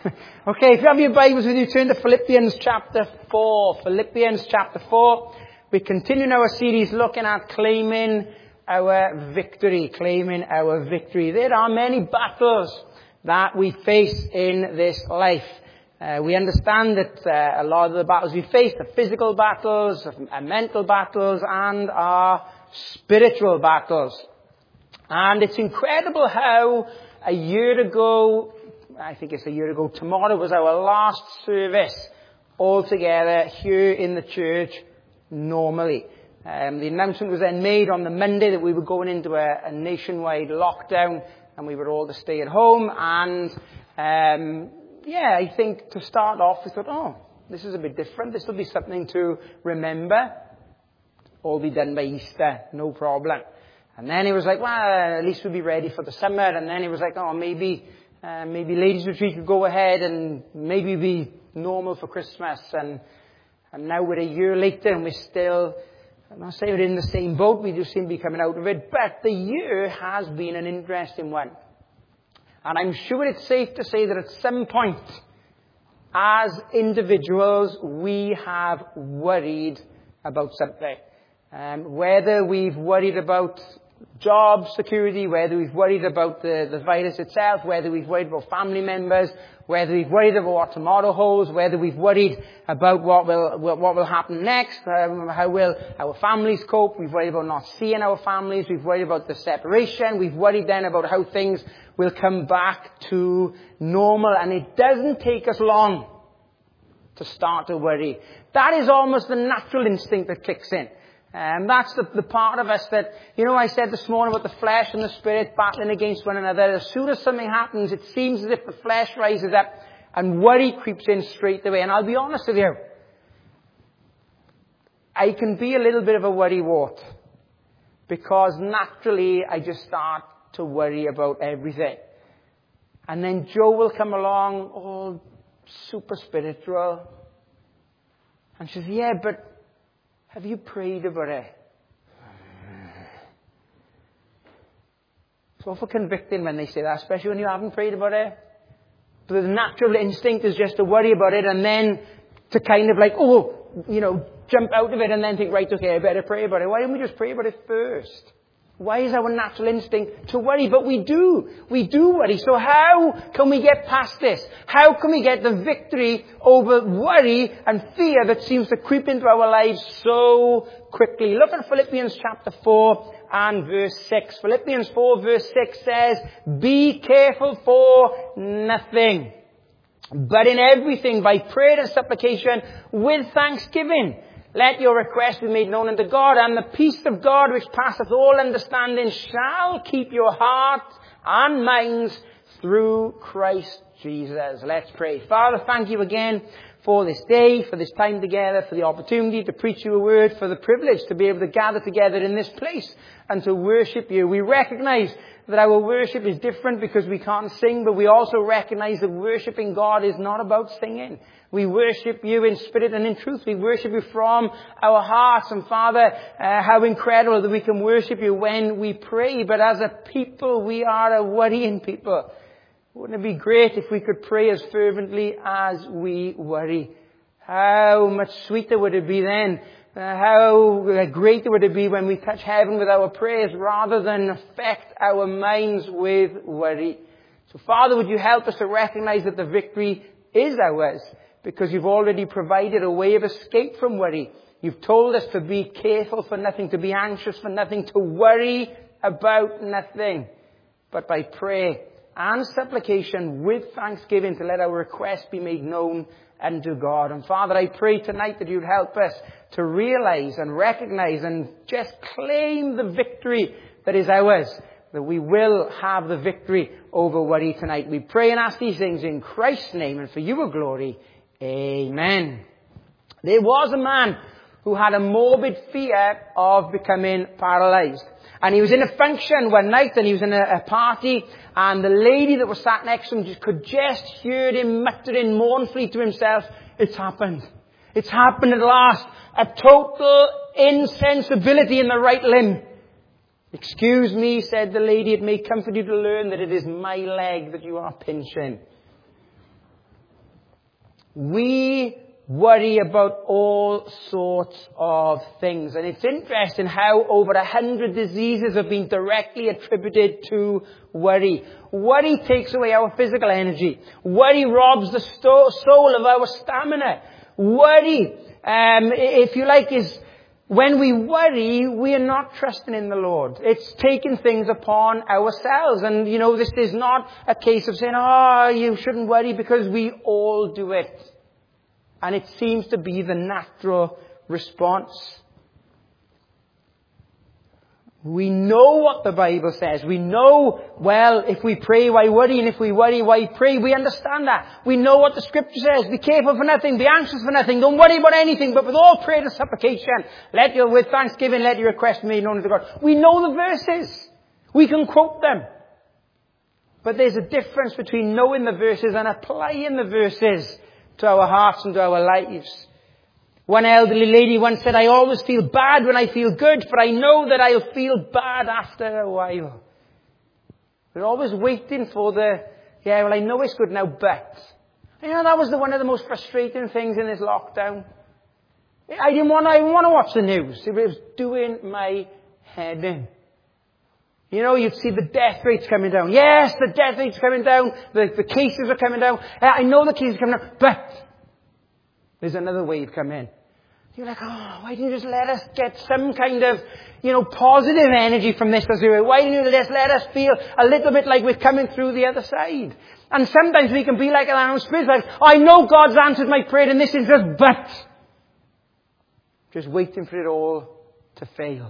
Okay, if you have your Bibles with you, turn to Philippians chapter 4. Philippians chapter 4. We're continuing our series looking at claiming our victory. Claiming our victory. There are many battles that we face in this life. We understand that a lot of the battles we face are physical battles, mental battles, and are spiritual battles. And it's incredible how a year ago, I think it's a year ago, tomorrow was our last service all together here in the church normally. The announcement was then made on the Monday that we were going into a nationwide lockdown and we were all to stay at home. And I think to start off we thought, this is a bit different. This will be something to remember. All be done by Easter, no problem. And then it was like, at least we'll be ready for the summer. And then it was like, maybe ladies' retreat could go ahead and maybe be normal for Christmas. And now we're a year later and we're still, I'm not saying we're in the same boat, we just seem to be coming out of it. But the year has been an interesting one. And I'm sure it's safe to say that at some point, as individuals, we have worried about something. Whether we've worried about job security, whether we've worried about the virus itself, whether we've worried about family members, whether we've worried about what tomorrow holds, whether we've worried about what will happen next, how will our families cope, we've worried about not seeing our families, we've worried about the separation, we've worried then about how things will come back to normal, and it doesn't take us long to start to worry. That is almost the natural instinct that kicks in. And that's the part of us that, I said this morning about the flesh and the spirit battling against one another. As soon as something happens, it seems as if the flesh rises up and worry creeps in straight away. And I'll be honest with you, I can be a little bit of a worrywart because naturally I just start to worry about everything. And then Joe will come along, all super spiritual. And she says, yeah, but have you prayed about it? It's awful convicting when they say that, especially when you haven't prayed about it. But the natural instinct is just to worry about it and then to kind of like, jump out of it and then think, right, okay, I better pray about it. Why don't we just pray about it first? Why is our natural instinct to worry? But we do. We do worry. So how can we get past this? How can we get the victory over worry and fear that seems to creep into our lives so quickly? Look at Philippians chapter 4 and verse 6. Philippians 4 verse 6 says, be careful for nothing, but in everything by prayer and supplication with thanksgiving. Let your request be made known unto God, and the peace of God which passeth all understanding shall keep your heart and minds through Christ Jesus. Let's pray. Father, thank you again for this day, for this time together, for the opportunity to preach your word, for the privilege to be able to gather together in this place and to worship you. We recognize that our worship is different because we can't sing, but we also recognize that worshiping God is not about singing. We worship you in spirit and in truth. We worship you from our hearts. And Father, how incredible that we can worship you when we pray. But as a people, we are a worrying people. Wouldn't it be great if we could pray as fervently as we worry? How much sweeter would it be then? How greater would it be when we touch heaven with our prayers rather than affect our minds with worry? So Father, would you help us to recognize that the victory is ours because you've already provided a way of escape from worry. You've told us to be careful for nothing, to be anxious for nothing, to worry about nothing, but by prayer and supplication with thanksgiving to let our requests be made known unto God. And Father, I pray tonight that you'd help us to realize and recognize and just claim the victory that is ours, that we will have the victory over worry tonight. We pray and ask these things in Christ's name and for your glory. Amen. There was a man who had a morbid fear of becoming paralyzed. And he was in a function one night and he was in a party, and the lady that was sat next to him could just hear him muttering mournfully to himself, it's happened. It's happened at last. A total insensibility in the right limb. Excuse me, said the lady, it may comfort you to learn that it is my leg that you are pinching. We worry about all sorts of things. And it's interesting how over 100 diseases have been directly attributed to worry. Worry takes away our physical energy. Worry robs the soul of our stamina. Worry, if you like, is when we worry, we are not trusting in the Lord. It's taking things upon ourselves. And, this is not a case of saying, you shouldn't worry, because we all do it. And it seems to be the natural response. We know what the Bible says. We know, if we pray, why worry? And if we worry, why pray? We understand that. We know what the Scripture says. Be careful for nothing. Be anxious for nothing. Don't worry about anything. But with all prayer and supplication, with thanksgiving, let your request be made known to God. We know the verses. We can quote them. But there's a difference between knowing the verses and applying the verses to our hearts and to our lives. One elderly lady once said, I always feel bad when I feel good, for I know that I'll feel bad after a while. We're always waiting for I know it's good now, but. That was one of the most frustrating things in this lockdown. I didn't want to watch the news. It was doing my head in. You'd see the death rates coming down. Yes, the death rates coming down. The cases are coming down. I know the cases are coming down, but there's another wave coming. You're like, why didn't you just let us get some kind of, positive energy from this? Why didn't you just let us feel a little bit like we're coming through the other side? And sometimes we can be like our own spirit, like, I know God's answered my prayer and this is just but. Just waiting for it all to fail.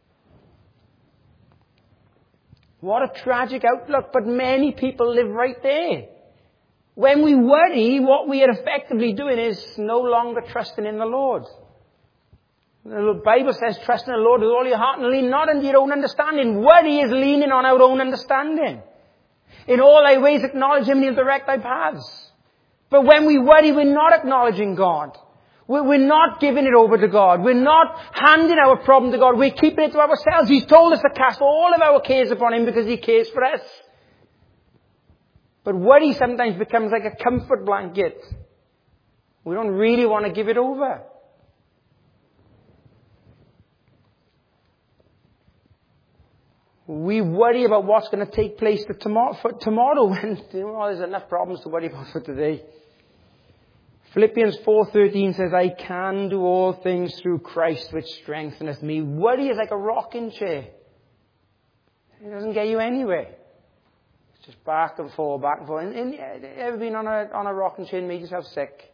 What a tragic outlook, but many people live right there. When we worry, what we are effectively doing is no longer trusting in the Lord. The Bible says, trust in the Lord with all your heart and lean not unto your own understanding. Worry is leaning on our own understanding. In all thy ways acknowledge Him and He'll direct thy paths. But when we worry, we're not acknowledging God. We're not giving it over to God. We're not handing our problem to God. We're keeping it to ourselves. He's told us to cast all of our cares upon Him because He cares for us. But worry sometimes becomes like a comfort blanket. We don't really want to give it over. We worry about what's going to take place for tomorrow when there's enough problems to worry about for today. Philippians 4:13 says, I can do all things through Christ which strengtheneth me. Worry is like a rocking chair. It doesn't get you anywhere. It's just back and forth, back and forth. And ever been on a rocking chair and made yourself sick?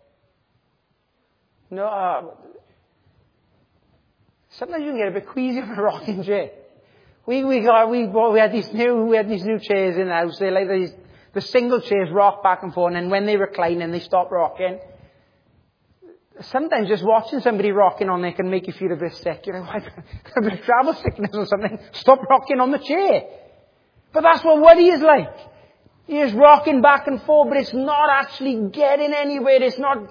No. Sometimes you can get a bit queasy on a rocking chair. We had these new chairs in the house. They're like the single chairs rock back and forth, and then when they recline and they stop rocking. Sometimes just watching somebody rocking on there can make you feel a bit sick. Like, a bit of travel sickness or something. Stop rocking on the chair. But that's what worry is like. You're just rocking back and forth, but it's not actually getting anywhere. It's not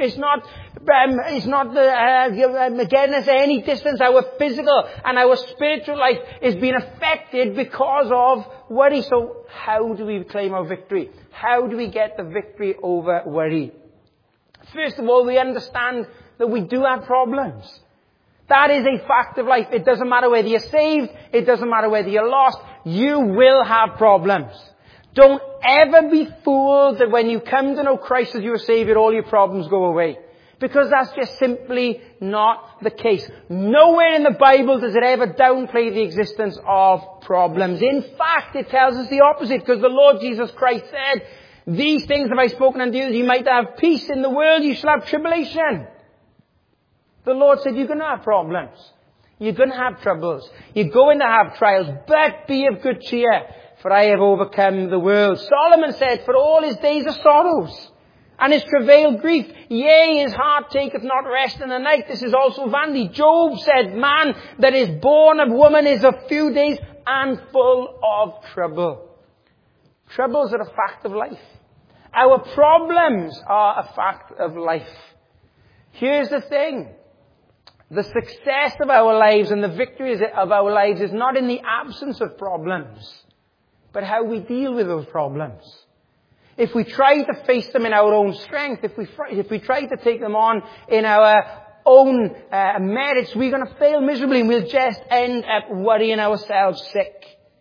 getting us any distance. Our physical and our spiritual life is being affected because of worry. So how do we claim our victory? How do we get the victory over worry? First of all, we understand that we do have problems. That is a fact of life. It doesn't matter whether you're saved. It doesn't matter whether you're lost. You will have problems. Don't ever be fooled that when you come to know Christ as your Savior, all your problems go away. Because that's just simply not the case. Nowhere in the Bible does it ever downplay the existence of problems. In fact, it tells us the opposite, because the Lord Jesus Christ said, these things have I spoken unto you, that you might have peace in the world, you shall have tribulation. The Lord said, you're going to have problems. You're going to have troubles. You're going to have trials, but be of good cheer, for I have overcome the world. Solomon said, for all his days are sorrows, and his travail grief. Yea, his heart taketh not rest in the night. This is also vanity. Job said, man that is born of woman is of few days and full of trouble. Troubles are a fact of life. Our problems are a fact of life. Here's the thing. The success of our lives and the victories of our lives is not in the absence of problems, but how we deal with those problems. If we try to face them in our own strength, if we try to take them on in our own merits, we're going to fail miserably and we'll just end up worrying ourselves sick.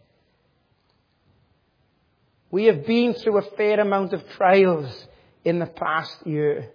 We have been through a fair amount of trials in the past year.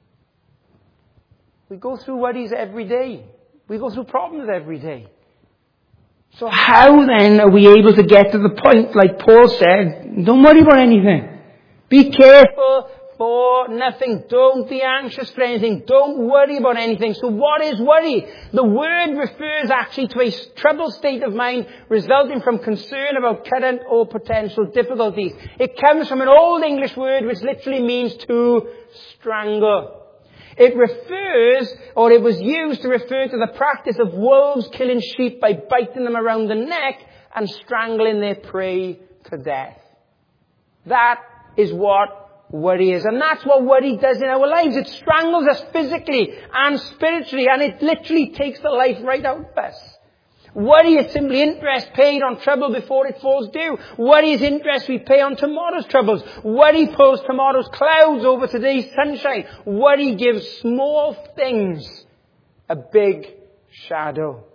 We go through worries every day. We go through problems every day. So how then are we able to get to the point, like Paul said, don't worry about anything. Be careful for nothing. Don't be anxious for anything. Don't worry about anything. So what is worry? The word refers actually to a troubled state of mind resulting from concern about current or potential difficulties. It comes from an Old English word which literally means to strangle. It was used to refer to the practice of wolves killing sheep by biting them around the neck and strangling their prey to death. That is what worry is. And that's what worry does in our lives. It strangles us physically and spiritually, and it literally takes the life right out of us. Worry is simply interest paid on trouble before it falls due. Worry is interest we pay on tomorrow's troubles. Worry pulls tomorrow's clouds over today's sunshine. Worry gives small things a big shadow.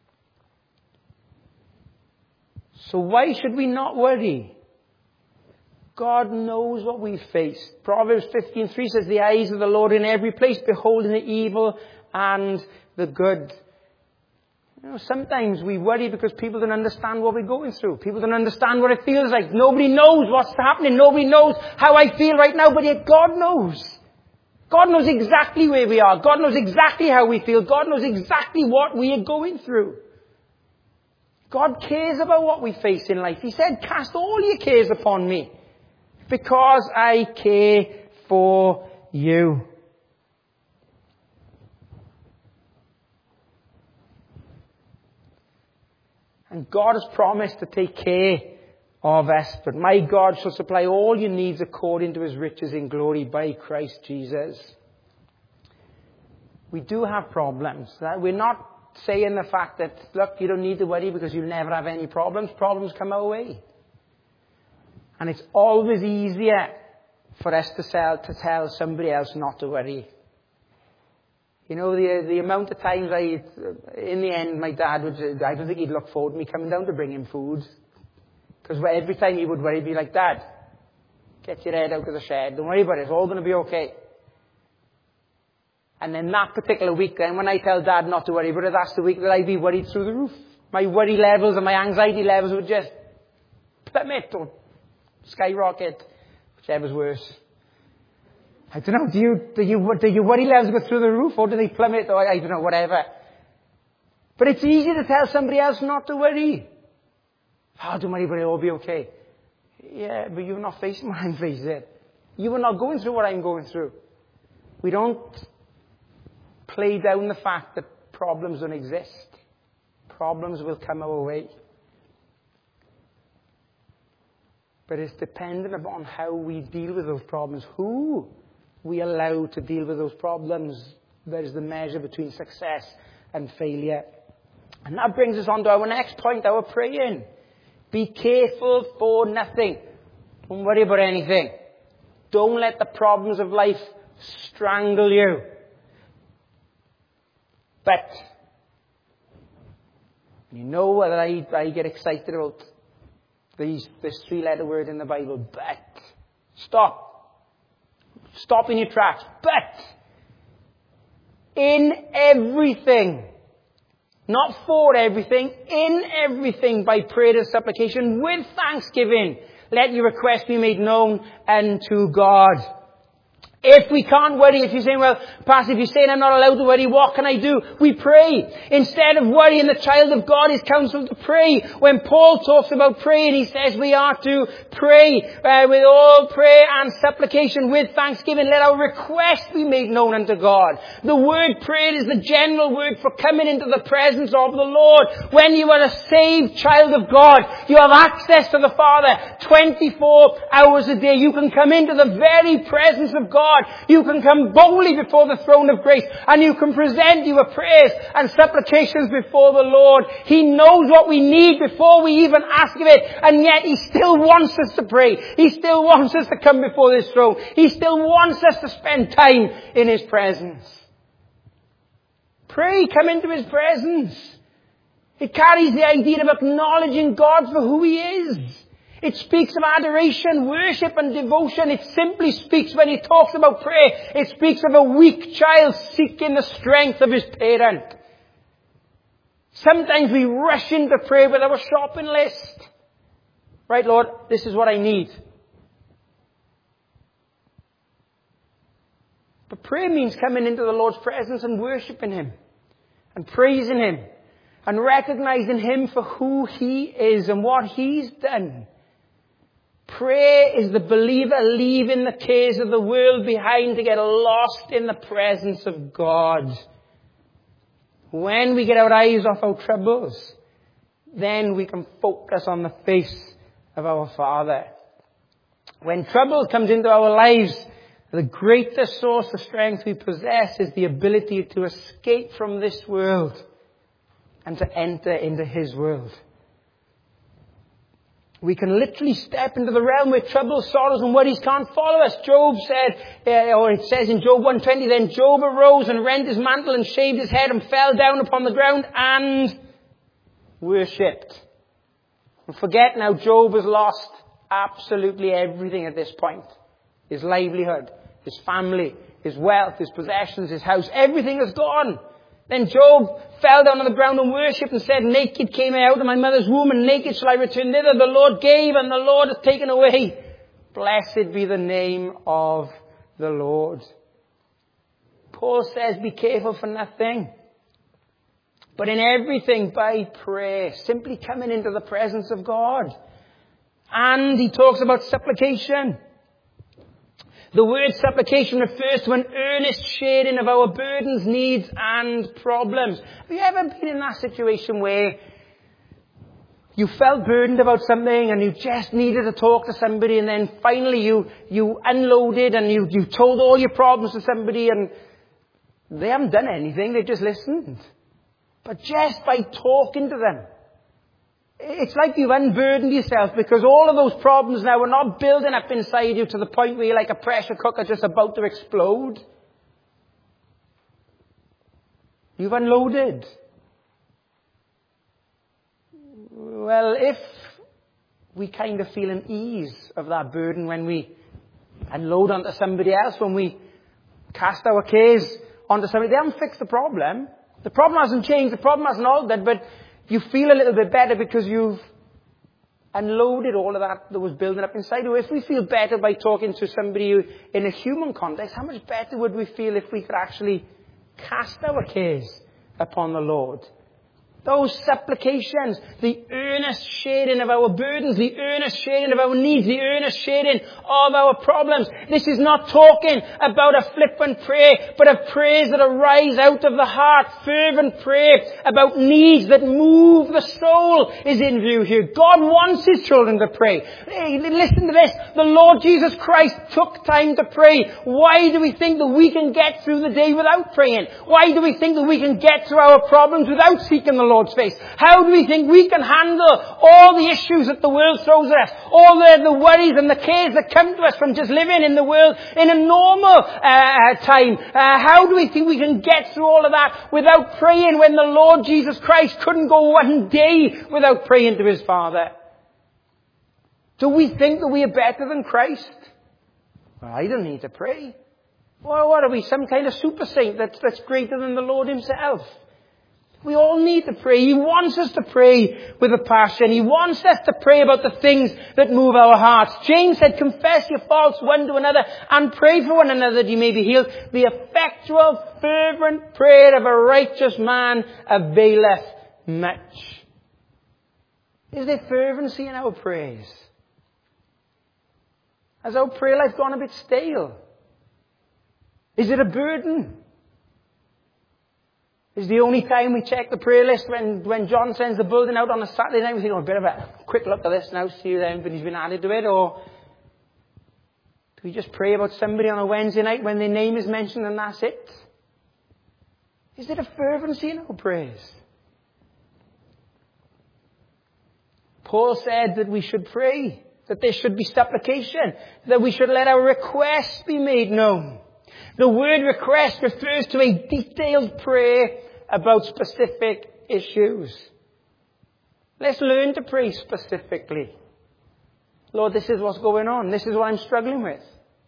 So why should we not worry? God knows what we face. Proverbs 15:3 says, the eyes of the Lord in every place, beholding the evil and the good. You know, sometimes we worry because people don't understand what we're going through. People don't understand what it feels like. Nobody knows what's happening. Nobody knows how I feel right now, but yet God knows. God knows exactly where we are. God knows exactly how we feel. God knows exactly what we are going through. God cares about what we face in life. He said, cast all your cares upon me, because I care for you. And God has promised to take care of us. But my God shall supply all your needs according to his riches in glory by Christ Jesus. We do have problems. We're not saying the fact that, look, you don't need to worry because you'll never have any problems. Problems come our way. And it's always easier for us to tell somebody else not to worry. You know, the amount of times in the end, my dad I don't think he'd look forward to me coming down to bring him food. Because every time he would worry, he'd be like, Dad, get your head out of the shed. Don't worry about it. It's all going to be okay. And then that particular week, then when I tell Dad not to worry about it, that's the week that I'd be worried through the roof. My worry levels and my anxiety levels would just plummet or skyrocket, whichever's worse. I don't know, do your worry levels go through the roof, or do they plummet, or I don't know, whatever. But it's easy to tell somebody else not to worry. Oh, don't worry, but it'll all be okay. Yeah, but you're not facing what I'm facing. You are not going through what I'm going through. We don't play down the fact that problems don't exist. Problems will come our way. But it's dependent upon how we deal with those problems. Who we allow to deal with those problems. That is the measure between success and failure. And that brings us on to our next point, our praying. Be careful for nothing. Don't worry about anything. Don't let the problems of life strangle you. But, you know that I get excited about this three-letter word in the Bible, but. Stop. Stop in your tracks. But, in everything, not for everything, in everything by prayer and supplication, with thanksgiving, let your requests be made known unto God. If we can't worry, if you're saying, well, Pastor, if you're saying I'm not allowed to worry, what can I do? We pray. Instead of worrying, the child of God is counseled to pray. When Paul talks about praying, he says we are to pray with all prayer and supplication, with thanksgiving. Let our request be made known unto God. The word prayer is the general word for coming into the presence of the Lord. When you are a saved child of God, you have access to the Father 24 hours a day. You can come into the very presence of God God, you can come boldly before the throne of grace and you can present your prayers and supplications before the Lord. He knows what we need before we even ask of it, and yet He still wants us to pray. He still wants us to come before this throne. He still wants us to spend time in His presence. Pray, come into His presence. It carries the idea of acknowledging God for who He is. It speaks of adoration, worship and devotion. It simply speaks, when He talks about prayer, it speaks of a weak child seeking the strength of his parent. Sometimes we rush into prayer with our shopping list. Right, Lord, this is what I need. But prayer means coming into the Lord's presence and worshiping Him and praising Him and recognizing Him for who He is and what He's done. Prayer is the believer leaving the cares of the world behind to get lost in the presence of God. When we get our eyes off our troubles, then we can focus on the face of our Father. When trouble comes into our lives, the greatest source of strength we possess is the ability to escape from this world and to enter into His world. We can literally step into the realm where trouble, sorrows and worries can't follow us. Job said, or it says in Job 1:20, then Job arose and rent his mantle and shaved his head and fell down upon the ground and worshipped. And forget now, Job has lost absolutely everything at this point. His livelihood, his family, his wealth, his possessions, his house, everything is gone. Then Job fell down on the ground and worshipped and said, naked came I out of my mother's womb and naked shall I return thither. The Lord gave and the Lord hath taken away. Blessed be the name of the Lord. Paul says, be careful for nothing, but in everything by prayer, simply coming into the presence of God. And he talks about supplication. The word supplication refers to an earnest sharing of our burdens, needs and problems. Have you ever been in that situation where you felt burdened about something and you just needed to talk to somebody, and then finally you unloaded and you told all your problems to somebody and they haven't done anything, they just listened. But just by talking to them, it's like you've unburdened yourself, because all of those problems now are not building up inside you to the point where you're like a pressure cooker just about to explode. You've unloaded. Well, if we kind of feel an ease of that burden when we unload onto somebody else, when we cast our cares onto somebody, they haven't fixed the problem. The problem hasn't changed, the problem hasn't altered, but you feel a little bit better because you've unloaded all of that was building up inside you. If we feel better by talking to somebody in a human context, how much better would we feel if we could actually cast our cares upon the Lord? Those supplications, the earnest sharing of our burdens, the earnest sharing of our needs, the earnest sharing of our problems. This is not talking about a flippant prayer, but of prayers that arise out of the heart. Fervent prayer about needs that move the soul is in view here. God wants His children to pray. Hey, listen to this. The Lord Jesus Christ took time to pray. Why do we think that we can get through the day without praying? Why do we think that we can get through our problems without seeking the Lord's face? How do we think we can handle all the issues that the world throws at us, all the worries and the cares that come to us from just living in the world in a normal time? How do we think we can get through all of that without praying, when the Lord Jesus Christ couldn't go one day without praying to His Father? Do we think that we are better than Christ? Well, I don't need to pray. Well, what are we, some kind of super saint that's greater than the Lord Himself? We all need to pray. He wants us to pray with a passion. He wants us to pray about the things that move our hearts. James said, confess your faults one to another and pray for one another that you may be healed. The effectual, fervent prayer of a righteous man availeth much. Is there fervency in our prayers? Has our prayer life gone a bit stale? Is it a burden? Is the only time we check the prayer list when John sends the bulletin out on a Saturday night, we think, oh, a bit of a quick look at this now, see if anybody's been added to it? Or Do we just pray about somebody on a Wednesday night when their name is mentioned and that's it? Is there a fervency in our prayers? Paul said that we should pray, that there should be supplication, that we should let our requests be made known. The word request refers to a detailed prayer about specific issues. Let's learn to pray specifically. Lord, this is what's going on. This is what I'm struggling with.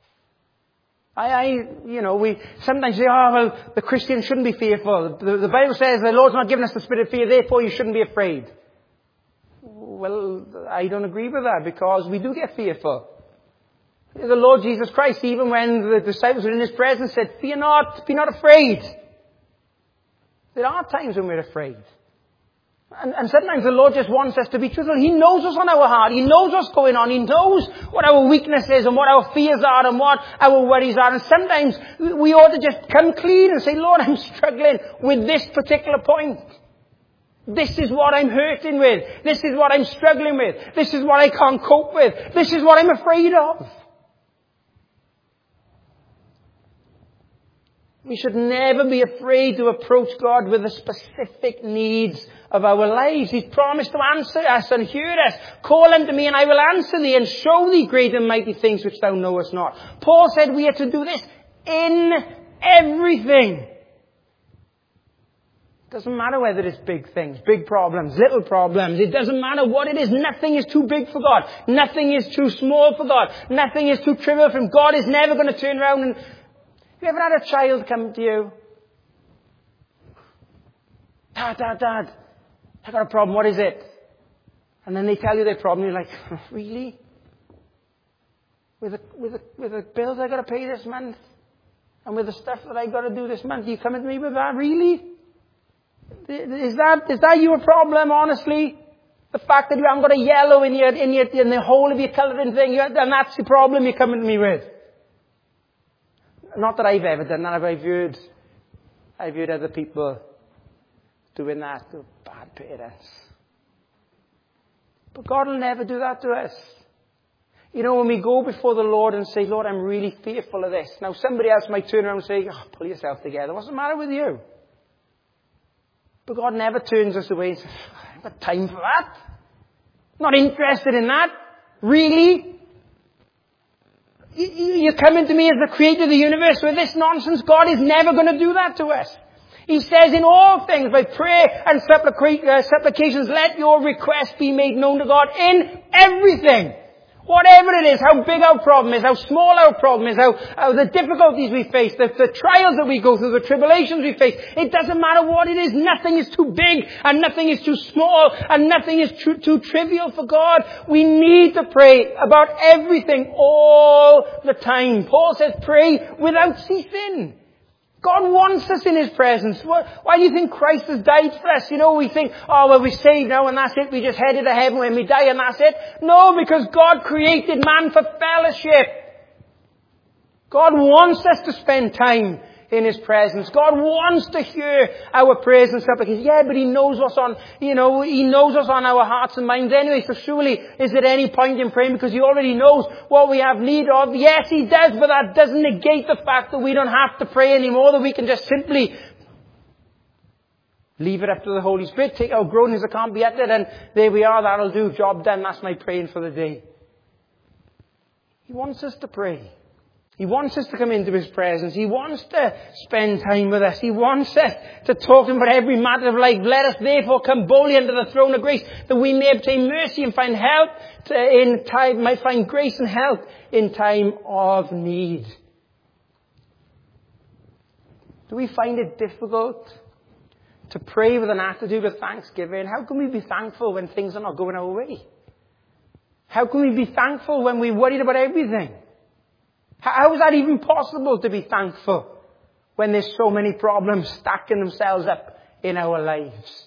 We sometimes say, the Christian shouldn't be fearful. The Bible says the Lord's not given us the spirit of fear, therefore you shouldn't be afraid. Well, I don't agree with that because we do get fearful. The Lord Jesus Christ, even when the disciples were in His presence, said, fear not, be not afraid. There are times when we're afraid. And sometimes the Lord just wants us to be truthful. He knows what's on our heart. He knows what's going on. He knows what our weakness is and what our fears are and what our worries are. And sometimes we ought to just come clean and say, Lord, I'm struggling with this particular point. This is what I'm hurting with. This is what I'm struggling with. This is what I can't cope with. This is what I'm afraid of. We should never be afraid to approach God with the specific needs of our lives. He's promised to answer us and hear us. Call unto me and I will answer thee and show thee great and mighty things which thou knowest not. Paul said we are to do this in everything. It doesn't matter whether it's big things, big problems, little problems. It doesn't matter what it is. Nothing is too big for God. Nothing is too small for God. Nothing is too trivial for Him. God is never going to turn around and... Have you ever had a child come to you? Dad, I got a problem. What is it? And then they tell you their problem. You're like, really? With the bills I got to pay this month? And with the stuff that I got to do this month? You come at me with that? Really? Is that your problem, honestly? The fact that you haven't got a yellow in the whole of your colouring thing, and that's the problem you're coming to me with? Not that I've ever done that. I've heard other people doing that. They're bad parents. But God will never do that to us. You know, when we go before the Lord and say, Lord, I'm really fearful of this. Now, somebody else might turn around and say, pull yourself together. What's the matter with you? But God never turns us away and says, I haven't got time for that. Not interested in that. Really? You're coming to me as the creator of the universe with this nonsense? God is never going to do that to us. He says in all things, by prayer and supplications, let your requests be made known to God in everything. Whatever it is, how big our problem is, how small our problem is, how the difficulties we face, the trials that we go through, the tribulations we face. It doesn't matter what it is. Nothing is too big and nothing is too small and nothing is too trivial for God. We need to pray about everything all the time. Paul says pray without ceasing. God wants us in His presence. Why do you think Christ has died for us? You know, we think, we're saved now and that's it. We just headed to heaven when we die and that's it. No, because God created man for fellowship. God wants us to spend time in His presence. God wants to hear our prayers and supplications. Yeah, but He knows what's on, He knows what's on our hearts and minds anyway. So surely, is there any point in praying because He already knows what we have need of? Yes, He does, but that doesn't negate the fact that we don't have to pray anymore, that we can just simply leave it up to the Holy Spirit, take our groanings that can't be uttered, and there we are, that'll do, job done, that's my praying for the day. He wants us to pray. He wants us to come into His presence. He wants to spend time with us. He wants us to talk to Him about every matter of life. Let us therefore come boldly under the throne of grace that we may obtain mercy and find help might find grace and help in time of need. Do we find it difficult to pray with an attitude of thanksgiving? How can we be thankful when things are not going our way? How can we be thankful when we're worried about everything? How is that even possible to be thankful when there's so many problems stacking themselves up in our lives?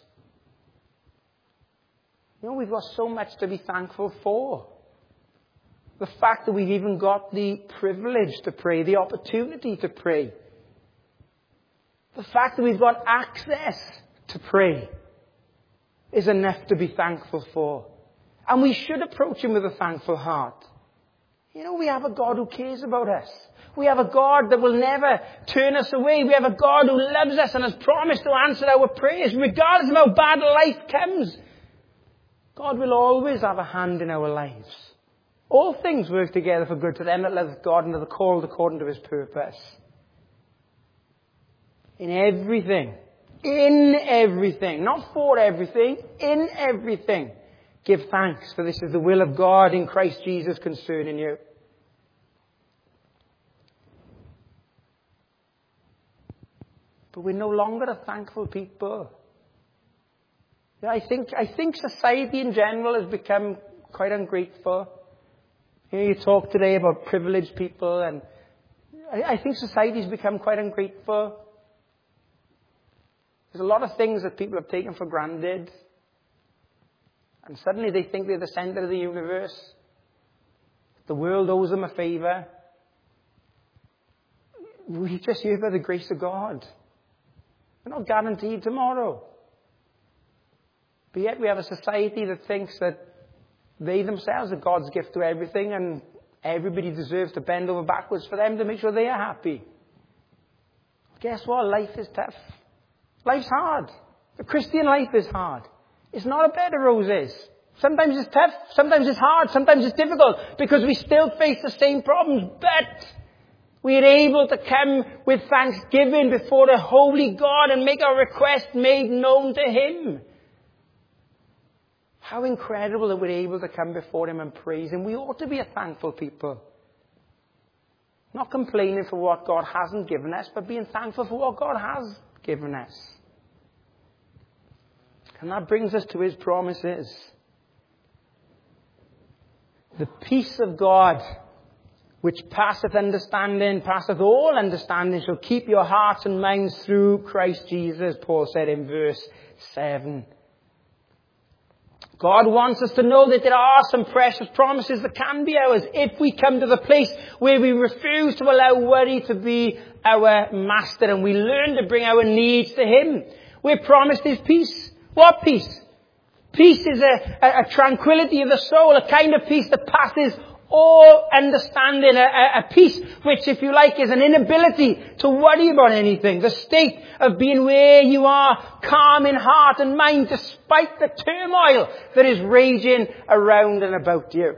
You know, we've got so much to be thankful for. The fact that we've even got the privilege to pray, the opportunity to pray. The fact that we've got access to pray is enough to be thankful for. And we should approach Him with a thankful heart. You know, we have a God who cares about us. We have a God that will never turn us away. We have a God who loves us and has promised to answer our prayers, regardless of how bad life comes. God will always have a hand in our lives. All things work together for good to them that love God and are called according to His purpose. In everything, not for everything, in everything, give thanks, for this is the will of God in Christ Jesus concerning you. But we're no longer a thankful people. Yeah, I think society in general has become quite ungrateful. You know, you talk today about privileged people, and I think society's become quite ungrateful. There's a lot of things that people have taken for granted. And suddenly they think they're the center of the universe. The world owes them a favor. We're just here by the grace of God. We're not guaranteed tomorrow. But yet we have a society that thinks that they themselves are God's gift to everything, and everybody deserves to bend over backwards for them to make sure they are happy. Guess what? Life is tough. Life's hard. The Christian life is hard. It's not a bed of roses. Sometimes it's tough, sometimes it's hard, sometimes it's difficult, because we still face the same problems, but we are able to come with thanksgiving before the holy God and make our request made known to Him. How incredible that we're able to come before Him and praise Him. We ought to be a thankful people. Not complaining for what God hasn't given us, but being thankful for what God has given us. And that brings us to His promises. The peace of God, which passeth all understanding, shall keep your hearts and minds through Christ Jesus, Paul said in verse 7. God wants us to know that there are some precious promises that can be ours if we come to the place where we refuse to allow worry to be our master and we learn to bring our needs to Him. We're promised His peace. What peace? Peace is a tranquility of the soul, a kind of peace that passes all understanding, a peace which, if you like, is an inability to worry about anything. The state of being where you are, calm in heart and mind, despite the turmoil that is raging around and about you.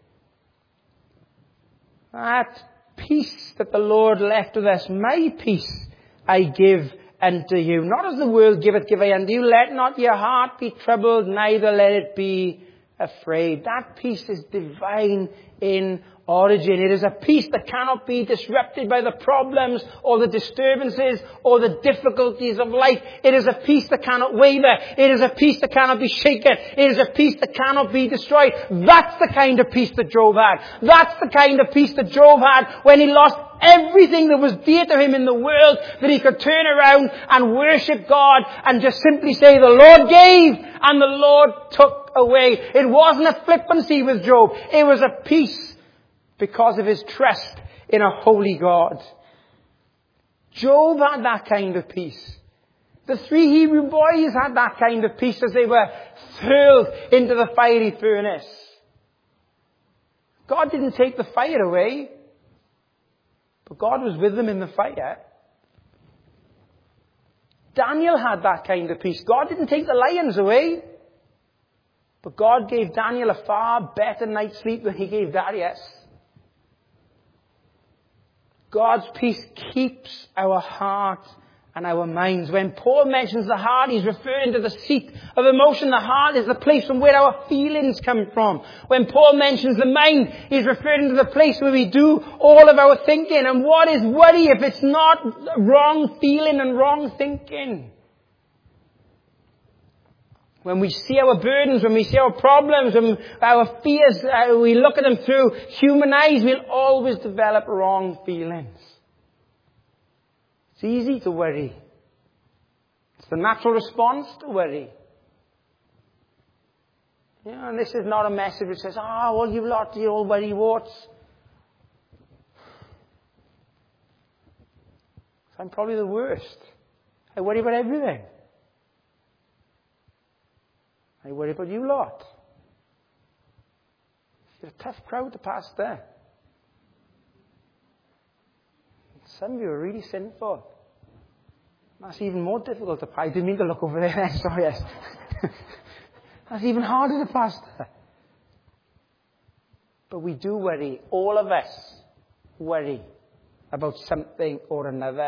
That peace that the Lord left with us, my peace I give unto you. Not as the world giveth, give I unto you. Let not your heart be troubled, neither let it be afraid. That peace is divine in origin. It is a peace that cannot be disrupted by the problems or the disturbances or the difficulties of life. It is a peace that cannot waver. It is a peace that cannot be shaken. It is a peace that cannot be destroyed. That's the kind of peace that Job had. That's the kind of peace that Job had when he lost everything that was dear to him in the world, that he could turn around and worship God and just simply say, the Lord gave and the Lord took away. It wasn't a flippancy with Job. It was a peace because of his trust in a holy God. Job had that kind of peace. The 3 Hebrew boys had that kind of peace as they were hurled into the fiery furnace. God didn't take the fire away, but God was with them in the fire. Daniel had that kind of peace. God didn't take the lions away, but God gave Daniel a far better night's sleep than He gave Darius. God's peace keeps our heart and our minds. When Paul mentions the heart, he's referring to the seat of emotion. The heart is the place from where our feelings come from. When Paul mentions the mind, he's referring to the place where we do all of our thinking. And what is worry if it's not wrong feeling and wrong thinking? When we see our burdens, when we see our problems, when our fears, we look at them through human eyes, we'll always develop wrong feelings. It's easy to worry. It's the natural response to worry. You know, and this is not a message which says, well, you lot, you all worry warts. I'm probably the worst. I worry about everything. I worry about you lot. You're a tough crowd to pastor. Some of you are really sinful. That's even more difficult to pass. I didn't mean to look over there. Sorry, yes. That's even harder to pastor. But we do worry. All of us worry about something or another.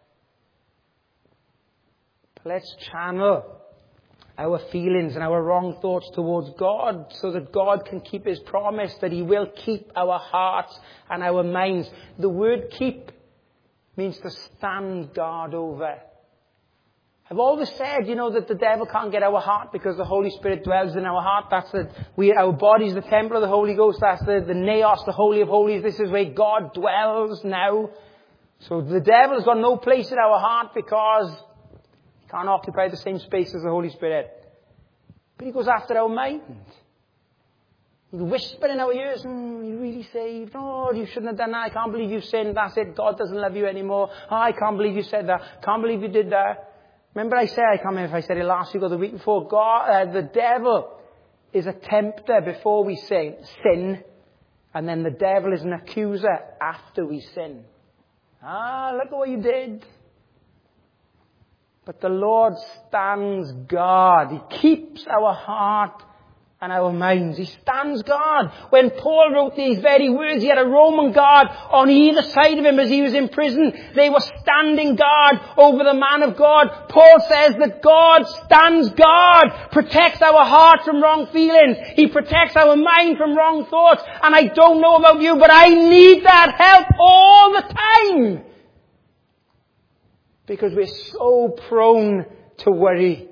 But let's channel our feelings and our wrong thoughts towards God so that God can keep His promise that He will keep our hearts and our minds. The word keep means to stand guard over. I've always said, that the devil can't get our heart because the Holy Spirit dwells in our heart. Our body's the temple of the Holy Ghost. That's the naos, the Holy of Holies. This is where God dwells now. So the devil's got no place in our heart because he can't occupy the same space as the Holy Spirit. But he goes after our mind. He'll whisper in our ears, you're really saved. Oh, you shouldn't have done that. I can't believe you've sinned. That's it. God doesn't love you anymore. Oh, I can't believe you said that. Can't believe you did that. Remember I can't remember if I said it last week or the week before, the devil is a tempter before we sin, and then the devil is an accuser after we sin. Look at what you did. But the Lord stands guard. He keeps our heart and our minds. He stands guard. When Paul wrote these very words, he had a Roman guard on either side of him as he was in prison. They were standing guard over the man of God. Paul says that God stands guard, protects our heart from wrong feelings. He protects our mind from wrong thoughts. And I don't know about you, but I need that help all the time. Because we're so prone to worry.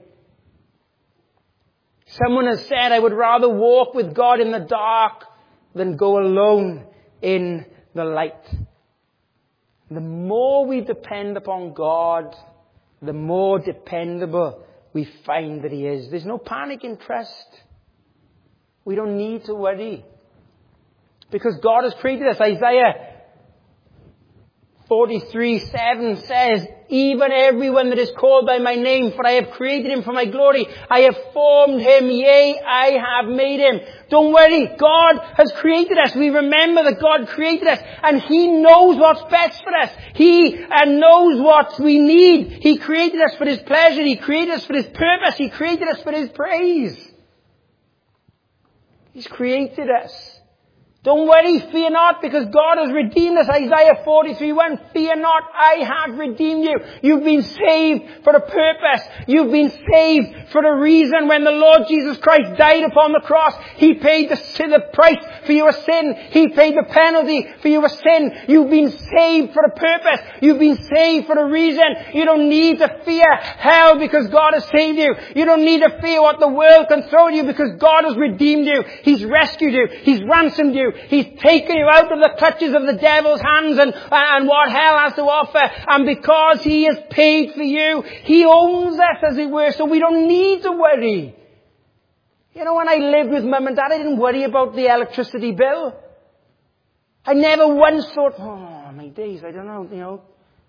Someone has said, I would rather walk with God in the dark than go alone in the light. The more we depend upon God, the more dependable we find that He is. There's no panic in trust. We don't need to worry. Because God has created us. Isaiah 43:7 says, even everyone that is called by my name, for I have created him for my glory. I have formed him, yea, I have made him. Don't worry, God has created us. We remember that God created us, and He knows what's best for us. He knows what we need. He created us for His pleasure. He created us for His purpose. He created us for His praise. He's created us. Don't worry, fear not, because God has redeemed us. Isaiah 43:1, fear not, I have redeemed you. You've been saved for a purpose. You've been saved for a reason. When the Lord Jesus Christ died upon the cross, He paid the price for your sin. He paid the penalty for your sin. You've been saved for a purpose. You've been saved for a reason. You don't need to fear hell because God has saved you. You don't need to fear what the world can throw at you because God has redeemed you. He's rescued you. He's ransomed you. He's taken you out of the clutches of the devil's hands and what hell has to offer. And because He has paid for you, He owns us, as it were, so we don't need to worry. When I lived with Mum and Dad, I didn't worry about the electricity bill. I never once thought, oh, my days, I don't know,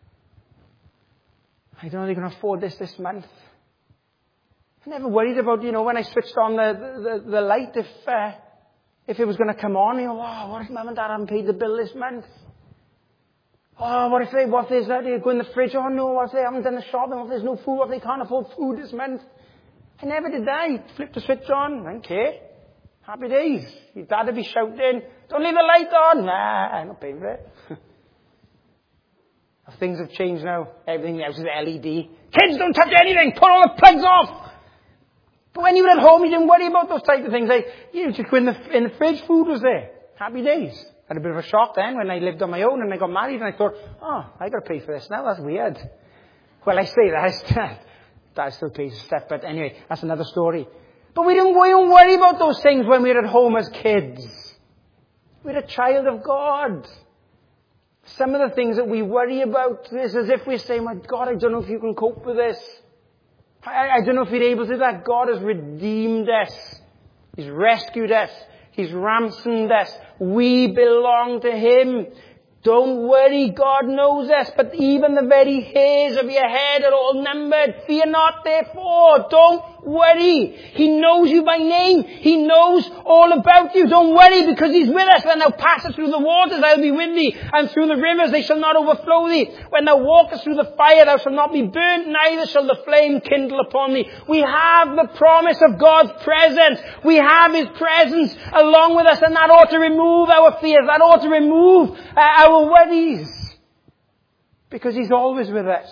I don't know if they can afford this month. I never worried about, when I switched on the light, if it was going to come on, what if Mum and Dad haven't paid the bill this month? Oh, what if they go in the fridge? Oh no, what if they haven't done the shopping? What if there's no food? What if they can't afford food this month? I never did that. I flipped the switch on. I don't care. Happy days. Your dad would be shouting, don't leave the light on. Nah, I'm not paying for it. Things have changed now. Everything else is LED. Kids, don't touch anything. Put all the plugs off. But when you were at home, you didn't worry about those type of things. You just go in the fridge, food was there. Happy days. Had a bit of a shock then when I lived on my own and I got married and I thought, I got to pay for this now. That's weird. Well, I say that. Dad still pays stuff, but anyway, that's another story. But we don't worry about those things when we're at home as kids. We're a child of God. Some of the things that we worry about is as if we're saying, my God, I don't know if you can cope with this. I don't know if you're able to do that. God has redeemed us. He's rescued us. He's ransomed us. We belong to Him. Don't worry, God knows us, but even the very hairs of your head are all numbered. Fear not, therefore. Don't worry. He knows you by name. He knows all about you. Don't worry, because He's with us. When thou passest through the waters, I'll be with thee. And through the rivers, they shall not overflow thee. When thou walkest through the fire, thou shalt not be burnt, neither shall the flame kindle upon thee. We have the promise of God's presence. We have His presence along with us, and that ought to remove our fears. That ought to remove our worries, because He's always with us.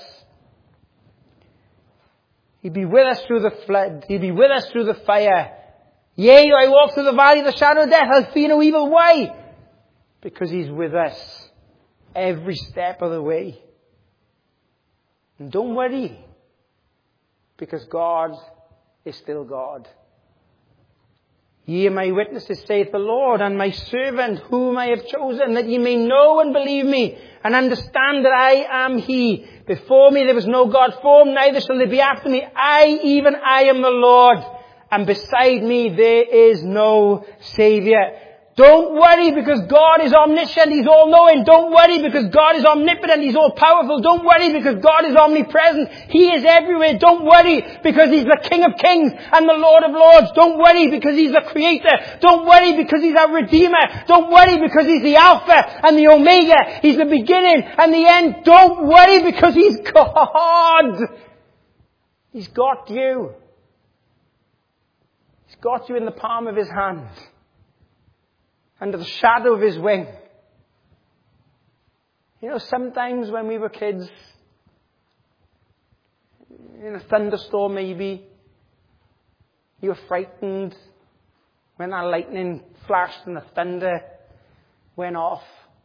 He'd be with us through the flood. He'd be with us through the fire. Yea, I walk through the valley of the shadow of death, I'll fear no evil. Why? Because He's with us every step of the way. And don't worry, because God is still God. Ye are my witnesses, saith the Lord, and my servant whom I have chosen, that ye may know and believe me, and understand that I am He. Before me there was no God formed, neither shall there be after me. Even I am the Lord, and beside me there is no Saviour. Don't worry, because God is omniscient, He's all-knowing. Don't worry, because God is omnipotent, He's all-powerful. Don't worry, because God is omnipresent, He is everywhere. Don't worry, because He's the King of Kings and the Lord of Lords. Don't worry, because He's the Creator. Don't worry, because He's our Redeemer. Don't worry, because He's the Alpha and the Omega. He's the beginning and the end. Don't worry, because He's God. He's got you. He's got you in the palm of His hand, under the shadow of His wing. You know, sometimes when we were kids, in a thunderstorm maybe, you were frightened when that lightning flashed and the thunder went off.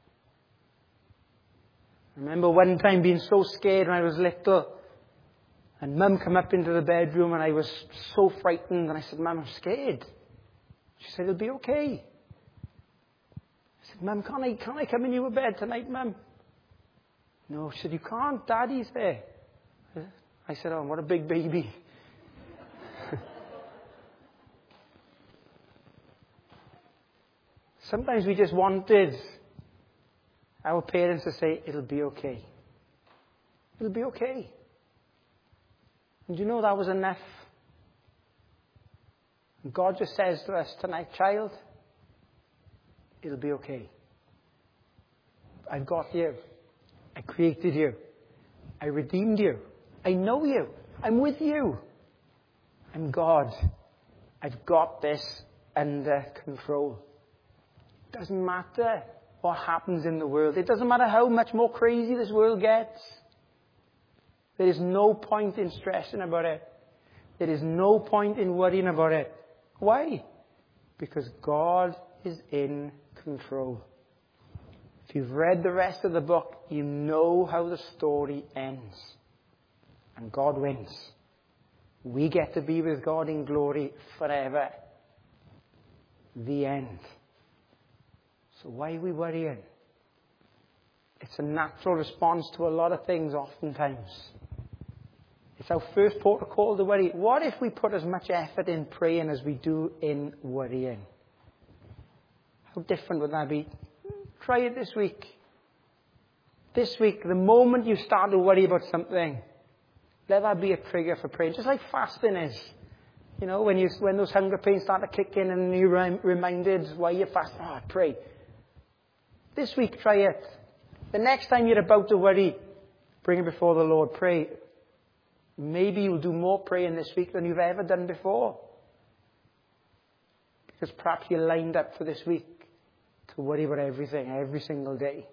I remember one time being so scared when I was little, and Mum came up into the bedroom and I was so frightened, and I said, Mum, I'm scared. She said, it'll be okay. I said, Mum, can't I come in your bed tonight, Mum? No, she said, you can't, Daddy's there. I said, oh, what a big baby. Sometimes we just wanted our parents to say, it'll be okay. It'll be okay. And you know that was enough. And God just says to us tonight, child, it'll be okay. I've got you. I created you. I redeemed you. I know you. I'm with you. I'm God. I've got this under control. It doesn't matter what happens in the world. It doesn't matter how much more crazy this world gets. There is no point in stressing about it. There is no point in worrying about it. Why? Because God is in control. If you've read the rest of the book, you know how the story ends. And God wins. We get to be with God in glory forever. The end. So why are we worrying? It's a natural response to a lot of things oftentimes. It's our first port of call to worry. What if we put as much effort in praying as we do in worrying? How different would that be? Try it this week. This week, the moment you start to worry about something, let that be a trigger for praying. Just like fasting is. You know, when those hunger pains start to kick in and you're reminded why you're fasting. Oh, pray. This week, try it. The next time you're about to worry, bring it before the Lord. Pray. Maybe you'll do more praying this week than you've ever done before. Because perhaps you're lined up for this week to worry about everything, every single day.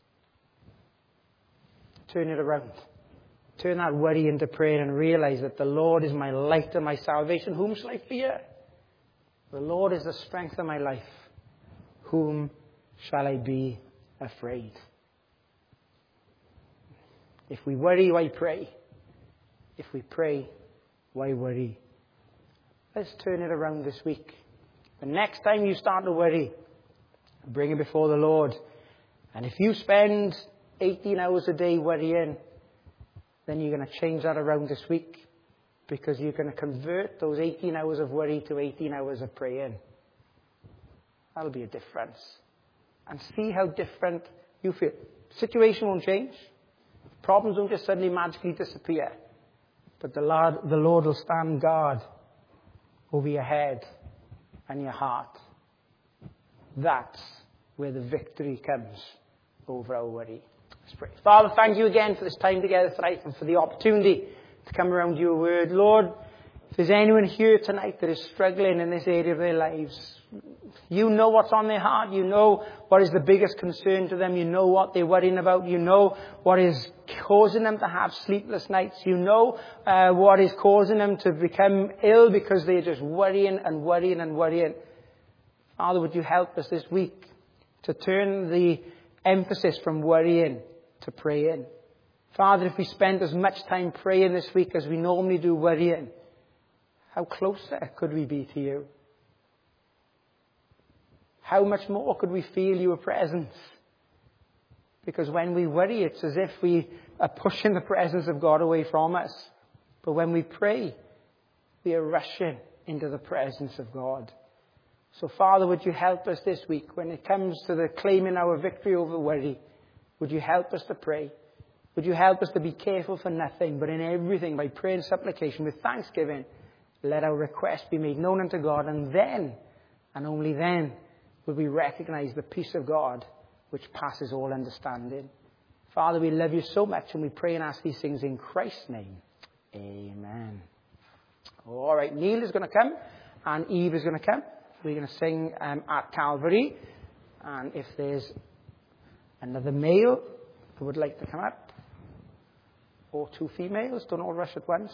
Turn it around. Turn that worry into prayer and realize that the Lord is my light and my salvation. Whom shall I fear? The Lord is the strength of my life. Whom shall I be afraid? If we worry, why pray? If we pray, why worry? Let's turn it around this week. The next time you start to worry, bring it before the Lord. And if you spend 18 hours a day worrying, then you're going to change that around this week, because you're going to convert those 18 hours of worry to 18 hours of praying. That'll be a difference. And see how different You feel. Situation won't change. Problems won't just suddenly magically disappear. But the Lord will stand guard over your head and your heart. That's where the victory comes over our worry. Let's pray. Father, thank you again for this time together tonight and for the opportunity to come around your word. Lord, if there's anyone here tonight that is struggling in this area of their lives, you know what's on their heart. You know what is the biggest concern to them. You know what they're worrying about. You know what is causing them to have sleepless nights. You know what is causing them to become ill because they're just worrying and worrying and worrying. Father, would you help us this week to turn the emphasis from worrying to praying. Father, if we spend as much time praying this week as we normally do worrying, how closer could we be to you? How much more could we feel your presence? Because when we worry, it's as if we are pushing the presence of God away from us. But when we pray, we are rushing into the presence of God. So, Father, would you help us this week when it comes to the claiming our victory over worry? Would you help us to pray? Would you help us to be careful for nothing, but in everything, by prayer and supplication, with thanksgiving, let our requests be made known unto God, and then, and only then, will we recognize the peace of God, which passes all understanding. Father, we love you so much, and we pray and ask these things in Christ's name. Amen. All right, Neil is going to come, and Eve is going to come. We're going to sing at Calvary. And if there's another male who would like to come up, or two females, don't all rush at once.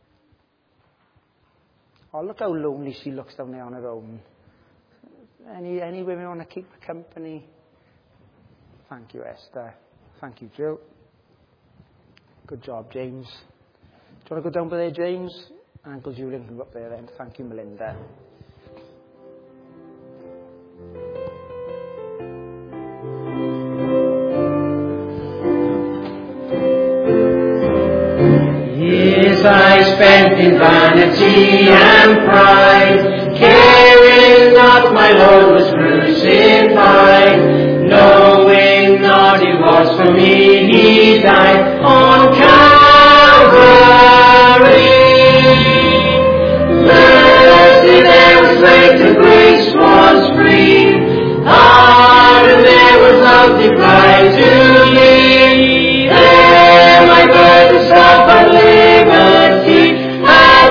Oh, look how lonely she looks down there on her own. Any women want to keep her company? Thank you, Esther. Thank you, Jill. Good job, James. Do you want to go down by there, James? And Uncle Julian can go up there then. Thank you, Melinda. Years I spent in vanity and pride, caring not my Lord was crucified, knowing not it was for me he died on Calvary. Mercy there was great and grace was free, pardon there was love divine to me. There my burdens of liberty at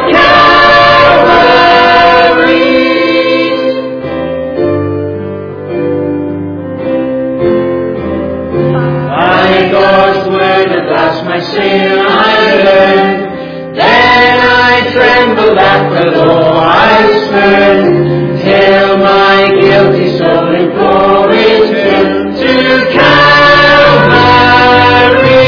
Calvary. By God's word at last my sin I learned, then I trembled at the law I spurned, till my guilty soul implored return to Calvary.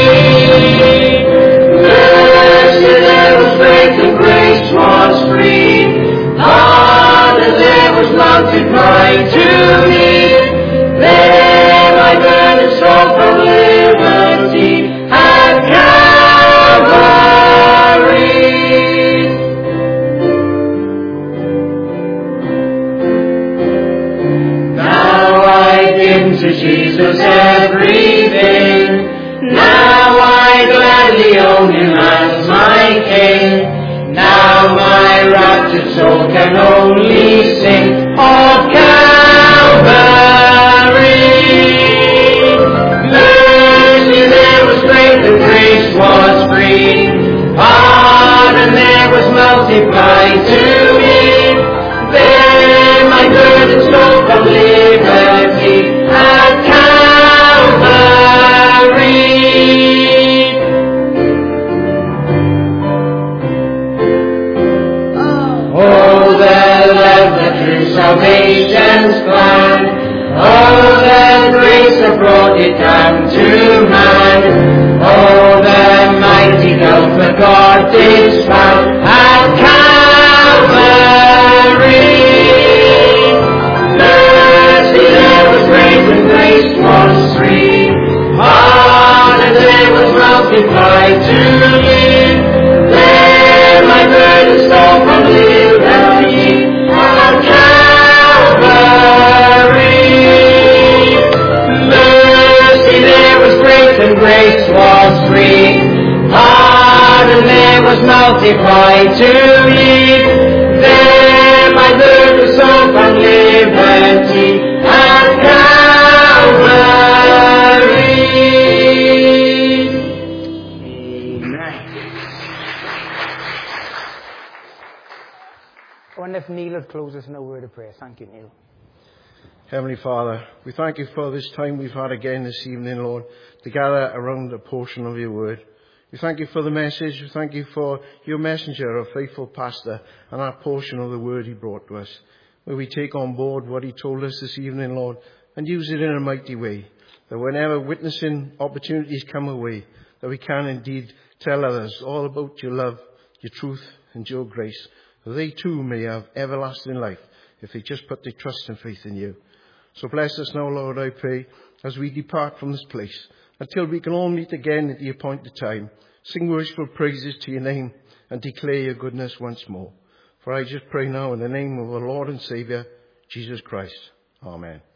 Mercy there was great and grace was free, pardon there was multiplied to me. There my burden sought for liberty at Calvary. I to lead. There might learn the soul from liberty at Calvary. Amen. I wonder if Neil would close us in a word of prayer. Thank you, Neil. Heavenly Father, we thank you for this time we've had again this evening, Lord, to gather around a portion of your word. We thank you for the message. We thank you for your messenger, a faithful pastor, and that portion of the word he brought to us. May we take on board what he told us this evening, Lord, and use it in a mighty way, that whenever witnessing opportunities come away, that we can indeed tell others all about your love, your truth, and your grace, that they too may have everlasting life if they just put their trust and faith in you. So bless us now, Lord, I pray, as we depart from this place, until we can all meet again at the appointed time, sing worshipful praises to your name, and declare your goodness once more. For I just pray now in the name of our Lord and Saviour, Jesus Christ. Amen.